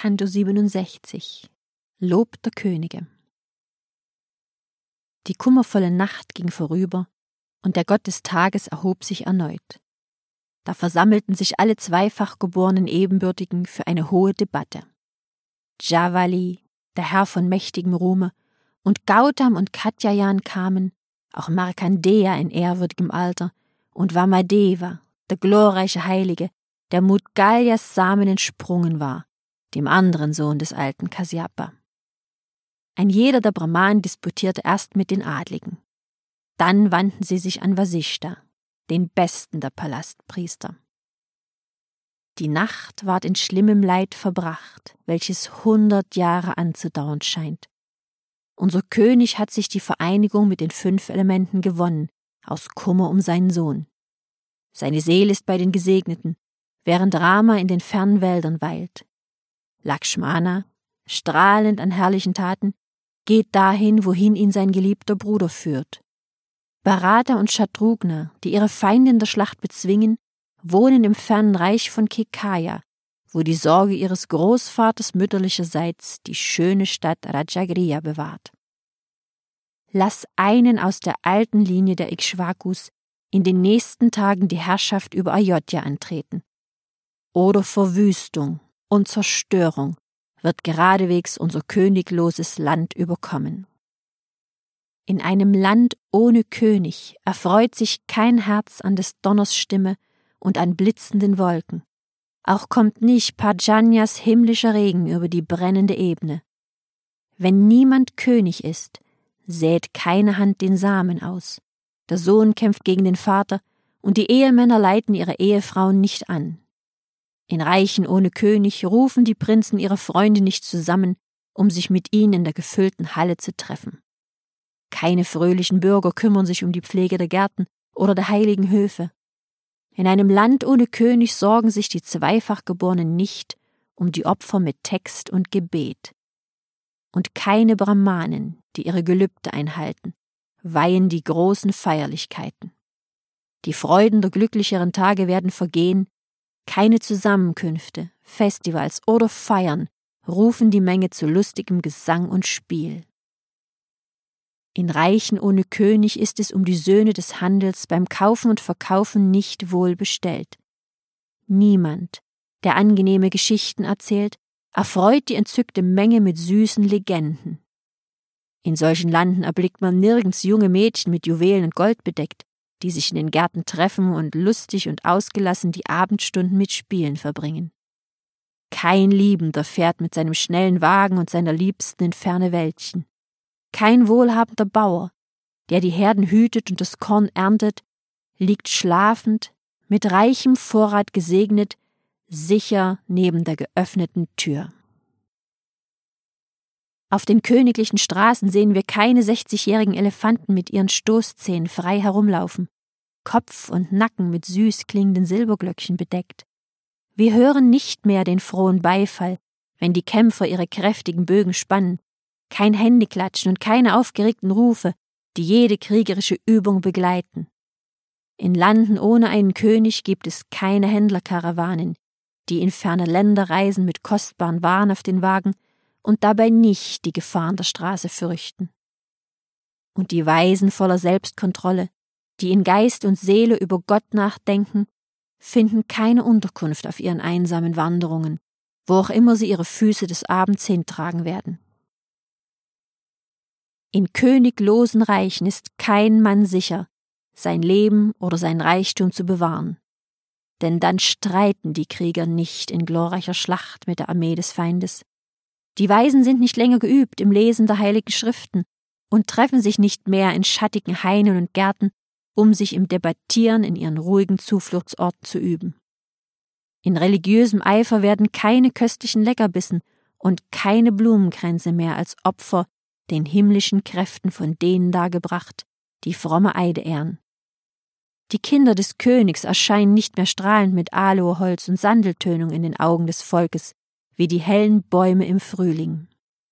Canto 67 Lob der Könige. Die kummervolle Nacht ging vorüber, und der Gott des Tages erhob sich erneut. Da versammelten sich alle zweifach geborenen Ebenbürtigen für eine hohe Debatte. Djawali, der Herr von mächtigem Ruhme, und Gautam und Katyayana kamen, auch Markandeya in ehrwürdigem Alter, und Vamadeva, der glorreiche Heilige, der Mudgalyas Samen entsprungen war, dem anderen Sohn des alten Kasyapa. Ein jeder der Brahmanen disputierte erst mit den Adligen. Dann wandten sie sich an Vasishta, den besten der Palastpriester. Die Nacht ward in schlimmem Leid verbracht, welches 100 Jahre anzudauern scheint. Unser König hat sich die Vereinigung mit den 5 Elementen gewonnen, aus Kummer um seinen Sohn. Seine Seele ist bei den Gesegneten, während Rama in den fernen Wäldern weilt. Lakshmana, strahlend an herrlichen Taten, geht dahin, wohin ihn sein geliebter Bruder führt. Bharata und Shatrugna, die ihre Feinde in der Schlacht bezwingen, wohnen im fernen Reich von Kekaya, wo die Sorge ihres Großvaters mütterlicherseits die schöne Stadt Rajagriha bewahrt. Lass einen aus der alten Linie der Ikshvakus in den nächsten Tagen die Herrschaft über Ayodhya antreten. Oder Verwüstung und Zerstörung wird geradewegs unser königloses Land überkommen. In einem Land ohne König erfreut sich kein Herz an des Donners Stimme und an blitzenden Wolken. Auch kommt nicht Parjanyas himmlischer Regen über die brennende Ebene. Wenn niemand König ist, sät keine Hand den Samen aus. Der Sohn kämpft gegen den Vater, und die Ehemänner leiten ihre Ehefrauen nicht an. In Reichen ohne König rufen die Prinzen ihre Freunde nicht zusammen, um sich mit ihnen in der gefüllten Halle zu treffen. Keine fröhlichen Bürger kümmern sich um die Pflege der Gärten oder der heiligen Höfe. In einem Land ohne König sorgen sich die Zweifachgeborenen nicht um die Opfer mit Text und Gebet. Und keine Brahmanen, die ihre Gelübde einhalten, weihen die großen Feierlichkeiten. Die Freuden der glücklicheren Tage werden vergehen, keine Zusammenkünfte, Festivals oder Feiern rufen die Menge zu lustigem Gesang und Spiel. In Reichen ohne König ist es um die Söhne des Handels beim Kaufen und Verkaufen nicht wohl bestellt. Niemand, der angenehme Geschichten erzählt, erfreut die entzückte Menge mit süßen Legenden. In solchen Landen erblickt man nirgends junge Mädchen mit Juwelen und Gold bedeckt, die sich in den Gärten treffen und lustig und ausgelassen die Abendstunden mit Spielen verbringen. Kein Liebender fährt mit seinem schnellen Wagen und seiner Liebsten in ferne Wäldchen. Kein wohlhabender Bauer, der die Herden hütet und das Korn erntet, liegt schlafend, mit reichem Vorrat gesegnet, sicher neben der geöffneten Tür. Auf den königlichen Straßen sehen wir keine 60-jährigen Elefanten mit ihren Stoßzähnen frei herumlaufen, Kopf und Nacken mit süß klingenden Silberglöckchen bedeckt. Wir hören nicht mehr den frohen Beifall, wenn die Kämpfer ihre kräftigen Bögen spannen, kein Händeklatschen und keine aufgeregten Rufe, die jede kriegerische Übung begleiten. In Landen ohne einen König gibt es keine Händlerkarawanen, die in ferne Länder reisen mit kostbaren Waren auf den Wagen und dabei nicht die Gefahren der Straße fürchten. Und die Weisen voller Selbstkontrolle, die in Geist und Seele über Gott nachdenken, finden keine Unterkunft auf ihren einsamen Wanderungen, wo auch immer sie ihre Füße des Abends hintragen werden. In königlosen Reichen ist kein Mann sicher, sein Leben oder sein Reichtum zu bewahren, denn dann streiten die Krieger nicht in glorreicher Schlacht mit der Armee des Feindes. Die Weisen sind nicht länger geübt im Lesen der heiligen Schriften und treffen sich nicht mehr in schattigen Hainen und Gärten, um sich im Debattieren in ihren ruhigen Zufluchtsorten zu üben. In religiösem Eifer werden keine köstlichen Leckerbissen und keine Blumenkränze mehr als Opfer den himmlischen Kräften von denen dargebracht, die fromme Eide ehren. Die Kinder des Königs erscheinen nicht mehr strahlend mit Aloeholz und Sandeltönung in den Augen des Volkes, wie die hellen Bäume im Frühling.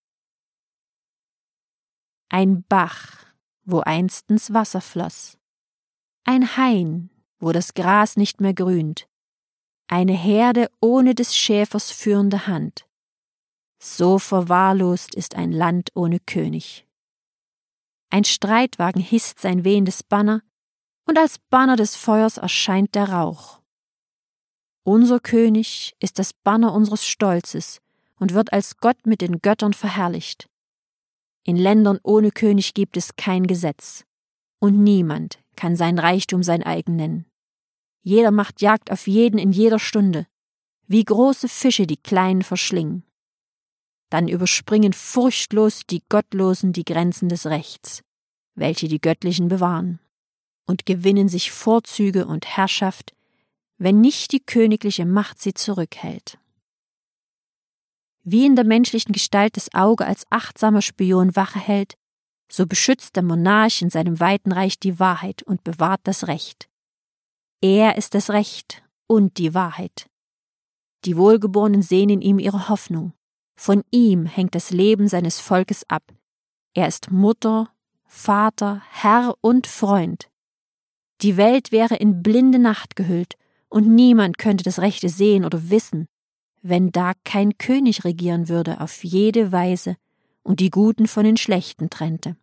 Ein Bach, wo einstens Wasser floss. Ein Hain, wo das Gras nicht mehr grünt. Eine Herde ohne des Schäfers führende Hand. So verwahrlost ist ein Land ohne König. Ein Streitwagen hisst sein wehendes Banner, und als Banner des Feuers erscheint der Rauch. Unser König ist das Banner unseres Stolzes und wird als Gott mit den Göttern verherrlicht. In Ländern ohne König gibt es kein Gesetz, und niemand kann sein Reichtum sein eigen nennen. Jeder macht Jagd auf jeden in jeder Stunde, wie große Fische die Kleinen verschlingen. Dann überspringen furchtlos die Gottlosen die Grenzen des Rechts, welche die Göttlichen bewahren, und gewinnen sich Vorzüge und Herrschaft, wenn nicht die königliche Macht sie zurückhält. Wie in der menschlichen Gestalt das Auge als achtsamer Spion Wache hält, so beschützt der Monarch in seinem weiten Reich die Wahrheit und bewahrt das Recht. Er ist das Recht und die Wahrheit. Die Wohlgeborenen sehen in ihm ihre Hoffnung. Von ihm hängt das Leben seines Volkes ab. Er ist Mutter, Vater, Herr und Freund. Die Welt wäre in blinde Nacht gehüllt, und niemand könnte das Rechte sehen oder wissen, wenn da kein König regieren würde auf jede Weise und die Guten von den Schlechten trennte.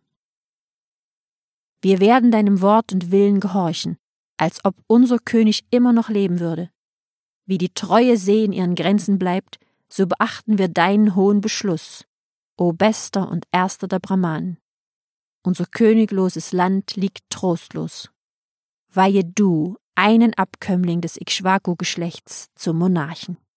Wir werden deinem Wort und Willen gehorchen, als ob unser König immer noch leben würde. Wie die treue See in ihren Grenzen bleibt, so beachten wir deinen hohen Beschluss, o bester und erster der Brahmanen. Unser königloses Land liegt trostlos. Weihe du einen Abkömmling des Ikshvaku-Geschlechts zum Monarchen.